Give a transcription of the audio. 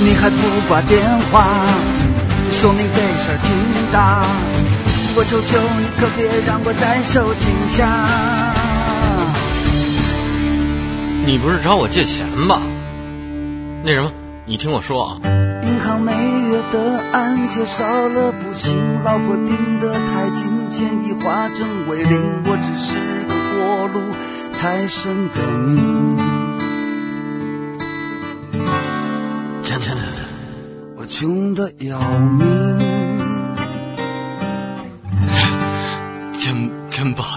你还不挂电话，说明这事儿挺大，我求求你可别让我再手停下。 你不是找我借钱吧？那什么，你听我说啊， 银行每月的按揭少了不行，老婆盯得太紧，钱一花成为零，我只是个过路财神的命。 真的， 我穷得要命， 真不好